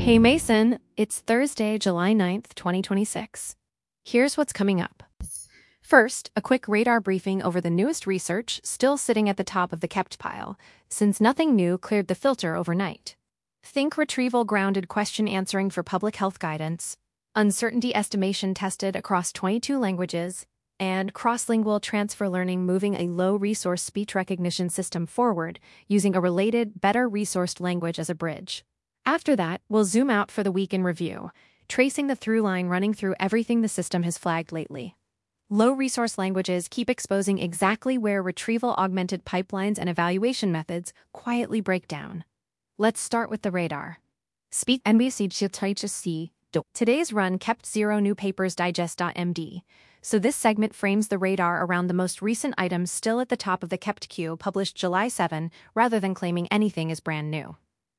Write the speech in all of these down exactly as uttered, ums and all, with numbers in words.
Hey Mason, it's Thursday, July ninth, twenty twenty-six. Here's what's coming up. First, a quick radar briefing over the newest research still sitting at the top of the kept pile, since nothing new cleared the filter overnight. Think retrieval-grounded question answering for public health guidance, uncertainty estimation tested across twenty-two languages, and cross-lingual transfer learning moving a low-resource speech recognition system forward using a related, better-resourced language as a bridge. After that, we'll zoom out for the week in review, tracing the through line running through everything the system has flagged lately. Low-resource languages keep exposing exactly where retrieval-augmented pipelines and evaluation methods quietly break down. Let's start with the radar. Speak N B C C. Today's run kept zero new papers digest.md, so this segment frames the radar around the most recent items still at the top of the kept queue published July seventh rather than claiming anything is brand new.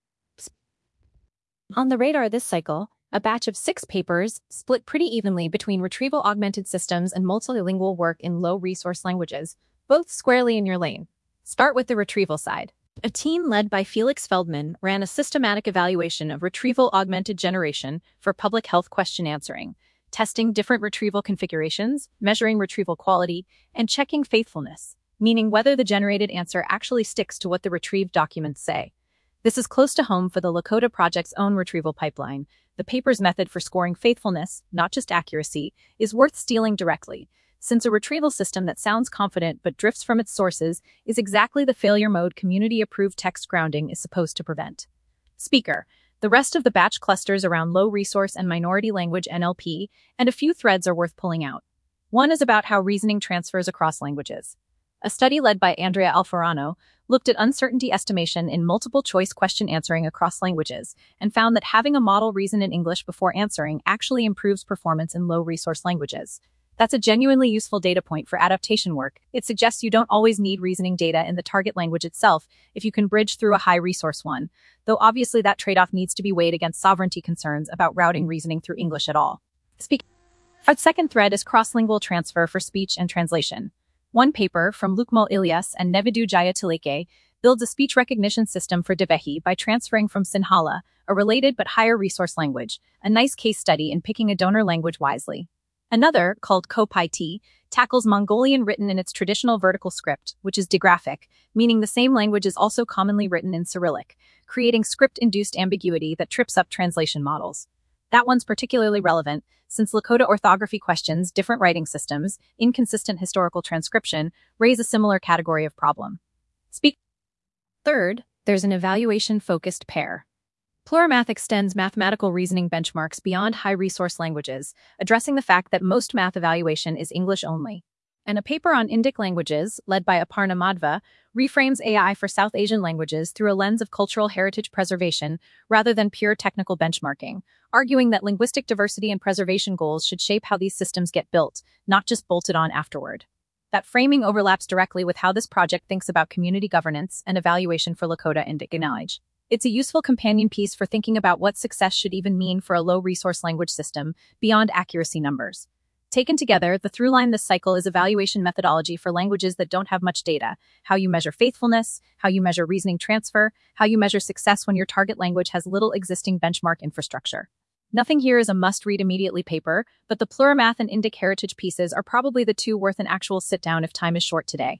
On the radar this cycle, a batch of six papers split pretty evenly between retrieval-augmented systems and multilingual work in low-resource languages, both squarely in your lane. Start with the retrieval side. A team led by Felix Feldman ran a systematic evaluation of retrieval-augmented generation for public health question answering, testing different retrieval configurations, measuring retrieval quality, and checking faithfulness, meaning whether the generated answer actually sticks to what the retrieved documents say. This is close to home for the Lakota project's own retrieval pipeline. The paper's method for scoring faithfulness, not just accuracy, is worth stealing directly, since a retrieval system that sounds confident but drifts from its sources is exactly the failure mode community-approved text grounding is supposed to prevent. Speaker. The rest of the batch clusters around low-resource and minority language N L P, and a few threads are worth pulling out. One is about how reasoning transfers across languages. A study led by Andrea Alfarano looked at uncertainty estimation in multiple-choice question answering across languages and found that having a model reason in English before answering actually improves performance in low-resource languages. That's a genuinely useful data point for adaptation work. It suggests you don't always need reasoning data in the target language itself if you can bridge through a high-resource one, though obviously that trade-off needs to be weighed against sovereignty concerns about routing reasoning through English at all. Speak. Our second thread is cross-lingual transfer for speech and translation. One paper from Lukmal Ilyas and Nevidu Jayatileke builds a speech recognition system for Dhivehi by transferring from Sinhala, a related but higher resource language, a nice case study in picking a donor language wisely. Another, called Ko-Pai-Ti, tackles Mongolian written in its traditional vertical script, which is digraphic, meaning the same language is also commonly written in Cyrillic, creating script-induced ambiguity that trips up translation models. That one's particularly relevant, since Lakota orthography questions, different writing systems, inconsistent historical transcription, raise a similar category of problem. Speak. Third, there's an evaluation-focused pair. Plurimath extends mathematical reasoning benchmarks beyond high-resource languages, addressing the fact that most math evaluation is English only. And a paper on Indic languages, led by Aparna Madhva, reframes A I for South Asian languages through a lens of cultural heritage preservation rather than pure technical benchmarking, arguing that linguistic diversity and preservation goals should shape how these systems get built, not just bolted on afterward. That framing overlaps directly with how this project thinks about community governance and evaluation for Lakota Indic knowledge. It's a useful companion piece for thinking about what success should even mean for a low-resource language system beyond accuracy numbers. Taken together, the through line this cycle is evaluation methodology for languages that don't have much data, how you measure faithfulness, how you measure reasoning transfer, how you measure success when your target language has little existing benchmark infrastructure. Nothing here is a must-read immediately paper, but the Plurimath and Indic heritage pieces are probably the two worth an actual sit-down if time is short today.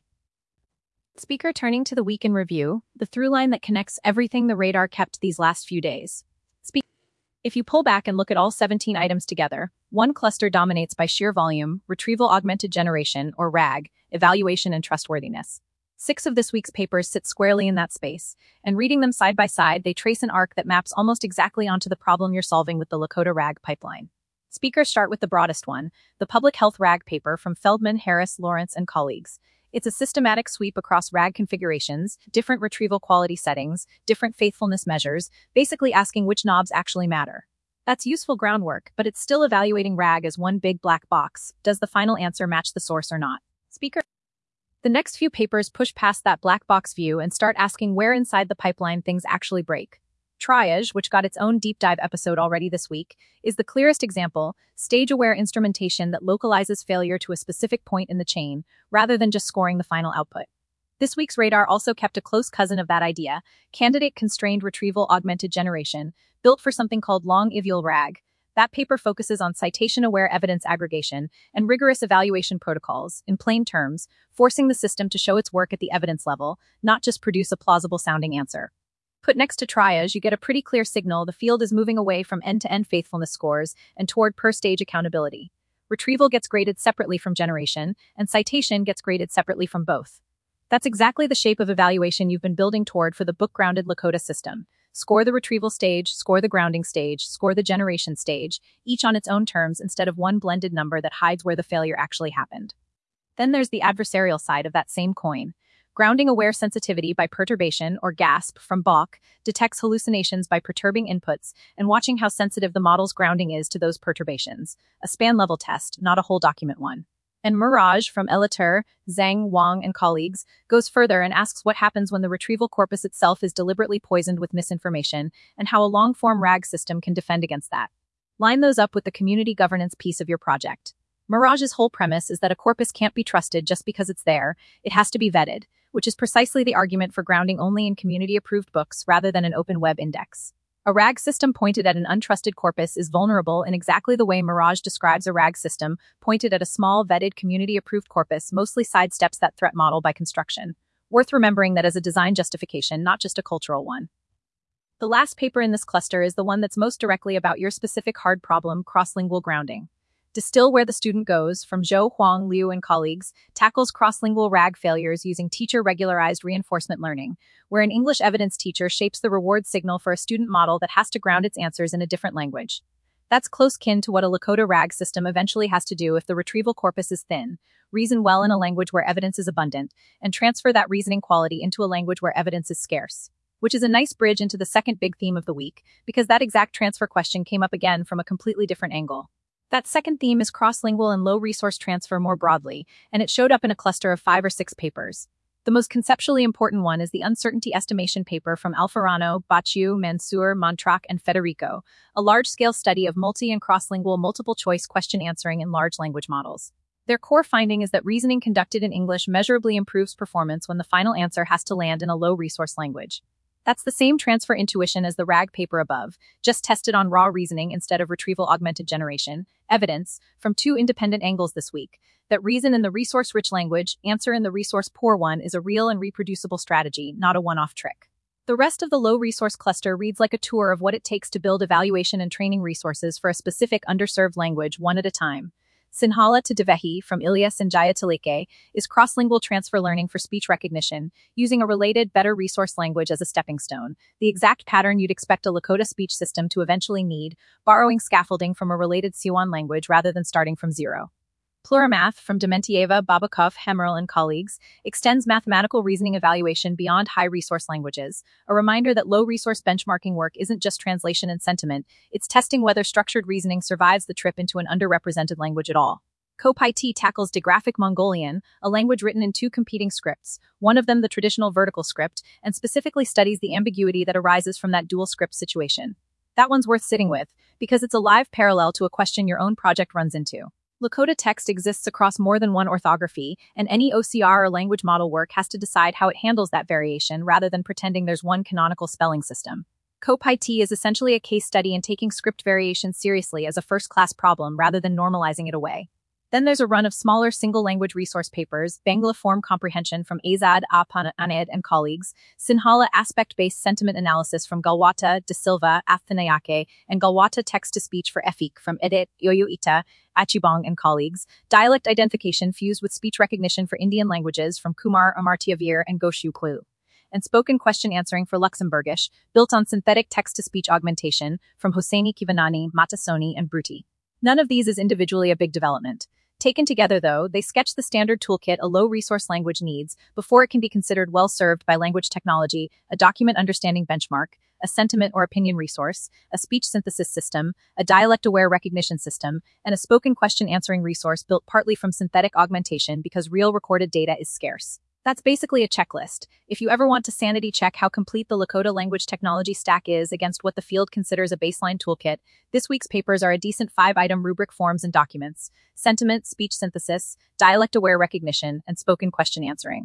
Speaker. Turning to the week in review, the through line that connects everything the radar kept these last few days. Speak. If you pull back and look at all seventeen items together, one cluster dominates by sheer volume, retrieval augmented generation, or RAG, evaluation and trustworthiness. Six of this week's papers sit squarely in that space, and reading them side by side, they trace an arc that maps almost exactly onto the problem you're solving with the Lakota RAG pipeline. Speakers start with the broadest one, the public health RAG paper from Feldman, Harris, Lawrence, and colleagues. It's a systematic sweep across RAG configurations, different retrieval quality settings, different faithfulness measures, basically asking which knobs actually matter. That's useful groundwork, but it's still evaluating RAG as one big black box. Does the final answer match the source or not? Speaker. The next few papers push past that black box view and start asking where inside the pipeline things actually break. Triage, which got its own deep dive episode already this week, is the clearest example, stage-aware instrumentation that localizes failure to a specific point in the chain, rather than just scoring the final output. This week's radar also kept a close cousin of that idea, candidate-constrained retrieval augmented generation, built for something called long-iveal RAG. That paper focuses on citation-aware evidence aggregation and rigorous evaluation protocols, in plain terms, forcing the system to show its work at the evidence level, not just produce a plausible-sounding answer. Put next to triage, you get a pretty clear signal the field is moving away from end-to-end faithfulness scores and toward per-stage accountability. Retrieval gets graded separately from generation, and citation gets graded separately from both. That's exactly the shape of evaluation you've been building toward for the book-grounded Lakota system. Score the retrieval stage, score the grounding stage, score the generation stage, each on its own terms instead of one blended number that hides where the failure actually happened. Then there's the adversarial side of that same coin. Grounding-aware sensitivity by perturbation, or GASP, from Balk, detects hallucinations by perturbing inputs and watching how sensitive the model's grounding is to those perturbations. A span-level test, not a whole document one. And Mirage, from Elater, Zhang, Wang, and colleagues, goes further and asks what happens when the retrieval corpus itself is deliberately poisoned with misinformation, and how a long-form RAG system can defend against that. Line those up with the community governance piece of your project. Mirage's whole premise is that a corpus can't be trusted just because it's there, it has to be vetted, which is precisely the argument for grounding only in community-approved books rather than an open web index. A RAG system pointed at an untrusted corpus is vulnerable in exactly the way Mirage describes a RAG system pointed at a small, vetted, community-approved corpus mostly sidesteps that threat model by construction. Worth remembering that as a design justification, not just a cultural one. The last paper in this cluster is the one that's most directly about your specific hard problem, cross-lingual grounding. Distill Where the Student Goes, from Zhou, Huang, Liu, and colleagues, tackles cross-lingual RAG failures using teacher-regularized reinforcement learning, where an English evidence teacher shapes the reward signal for a student model that has to ground its answers in a different language. That's close kin to what a Lakota RAG system eventually has to do if the retrieval corpus is thin, reason well in a language where evidence is abundant, and transfer that reasoning quality into a language where evidence is scarce. Which is a nice bridge into the second big theme of the week, because that exact transfer question came up again from a completely different angle. That second theme is cross-lingual and low-resource transfer more broadly, and it showed up in a cluster of five or six papers. The most conceptually important one is the uncertainty estimation paper from Alfarano, Bacciu, Mansour, Montrak, and Federico, a large-scale study of multi- and cross-lingual multiple-choice question answering in large language models. Their core finding is that reasoning conducted in English measurably improves performance when the final answer has to land in a low-resource language. That's the same transfer intuition as the RAG paper above, just tested on raw reasoning instead of retrieval augmented generation. Evidence, from two independent angles this week, that reason in the resource-rich language, answer in the resource-poor one is a real and reproducible strategy, not a one-off trick. The rest of the low-resource cluster reads like a tour of what it takes to build evaluation and training resources for a specific underserved language one at a time. Sinhala to Devehi, from Ilyas and Jayatuleke, is cross-lingual transfer learning for speech recognition, using a related, better resource language as a stepping stone, the exact pattern you'd expect a Lakota speech system to eventually need, borrowing scaffolding from a related Siouan language rather than starting from zero. Plurimath, from Dementieva, Babakov, Hemerl, and colleagues, extends mathematical reasoning evaluation beyond high-resource languages, a reminder that low-resource benchmarking work isn't just translation and sentiment, it's testing whether structured reasoning survives the trip into an underrepresented language at all. CoPyT tackles Digraphic Mongolian, a language written in two competing scripts, one of them the traditional vertical script, and specifically studies the ambiguity that arises from that dual script situation. That one's worth sitting with, because it's a live parallel to a question your own project runs into. Lakota text exists across more than one orthography, and any O C R or language model work has to decide how it handles that variation rather than pretending there's one canonical spelling system. CoPyT is essentially a case study in taking script variation seriously as a first-class problem rather than normalizing it away. Then there's a run of smaller single-language resource papers, Bangla Form Comprehension from Azad Apananed and colleagues, Sinhala Aspect-Based Sentiment Analysis from Galwata, De Silva, Athanayake, and Galwata Text-to-Speech for Efik from Edit, Yoyoita, Achibong and colleagues, Dialect Identification Fused with Speech Recognition for Indian Languages from Kumar Amartyavir and Goshu Klu, and Spoken Question Answering for Luxembourgish, built on synthetic text-to-speech augmentation from Hosseini Kivanani, Matasoni, and Bruti. None of these is individually a big development. Taken together, though, they sketch the standard toolkit a low-resource language needs before it can be considered well-served by language technology, a document understanding benchmark, a sentiment or opinion resource, a speech synthesis system, a dialect-aware recognition system, and a spoken question answering resource built partly from synthetic augmentation because real recorded data is scarce. That's basically a checklist. If you ever want to sanity check how complete the Lakota language technology stack is against what the field considers a baseline toolkit, this week's papers are a decent five-item rubric forms and documents: sentiment, speech synthesis, dialect-aware recognition, and spoken question answering.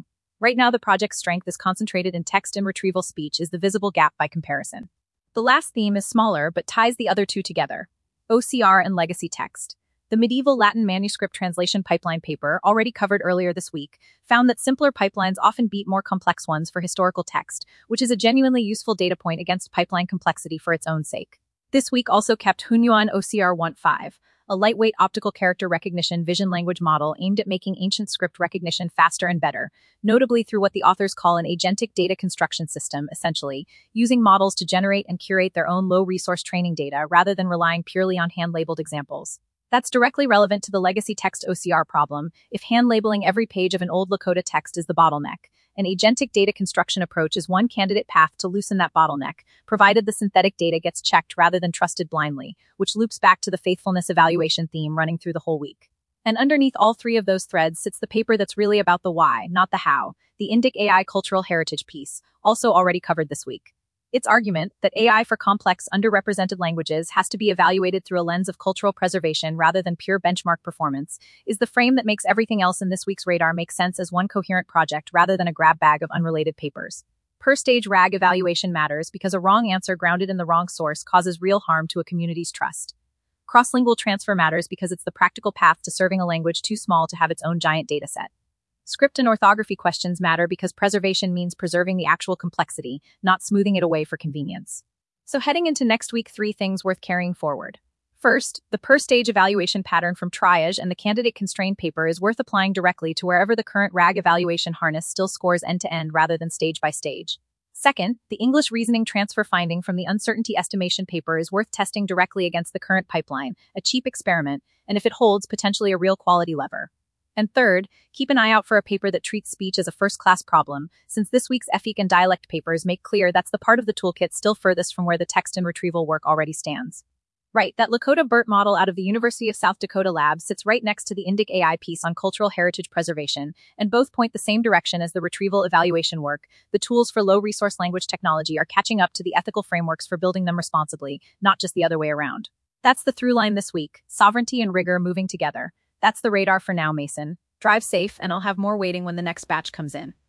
Right now, the project's strength is concentrated in text and retrieval. Speech is the visible gap by comparison. The last theme is smaller but ties the other two together: O C R and legacy text. The medieval Latin manuscript translation pipeline paper, already covered earlier this week, found that simpler pipelines often beat more complex ones for historical text, which is a genuinely useful data point against pipeline complexity for its own sake. This week also kept Hunyuan O C R fifteen, a lightweight optical character recognition vision language model aimed at making ancient script recognition faster and better, notably through what the authors call an agentic data construction system, essentially, using models to generate and curate their own low-resource training data rather than relying purely on hand-labeled examples. That's directly relevant to the legacy text O C R problem. If hand-labeling every page of an old Lakota text is the bottleneck, an agentic data construction approach is one candidate path to loosen that bottleneck, provided the synthetic data gets checked rather than trusted blindly, which loops back to the faithfulness evaluation theme running through the whole week. And underneath all three of those threads sits the paper that's really about the why, not the how, the Indic A I cultural heritage piece, also already covered this week. Its argument that A I for complex, underrepresented languages has to be evaluated through a lens of cultural preservation rather than pure benchmark performance is the frame that makes everything else in this week's radar make sense as one coherent project rather than a grab bag of unrelated papers. Per stage R A G evaluation matters because a wrong answer grounded in the wrong source causes real harm to a community's trust. Cross-lingual transfer matters because it's the practical path to serving a language too small to have its own giant dataset. Script and orthography questions matter because preservation means preserving the actual complexity, not smoothing it away for convenience. So heading into next week, three things worth carrying forward. First, the per-stage evaluation pattern from Triage and the candidate constrained paper is worth applying directly to wherever the current R A G evaluation harness still scores end-to-end rather than stage by stage. Second, the English reasoning transfer finding from the uncertainty estimation paper is worth testing directly against the current pipeline, a cheap experiment, and if it holds, potentially a real quality lever. And third, keep an eye out for a paper that treats speech as a first-class problem, since this week's E F I C and dialect papers make clear that's the part of the toolkit still furthest from where the text and retrieval work already stands. Right, that Lakota BERT model out of the University of South Dakota lab sits right next to the Indic A I piece on cultural heritage preservation, and both point the same direction as the retrieval evaluation work. The tools for low-resource language technology are catching up to the ethical frameworks for building them responsibly, not just the other way around. That's the through line this week: sovereignty and rigor moving together. That's the radar for now, Mason. Drive safe, and I'll have more waiting when the next batch comes in.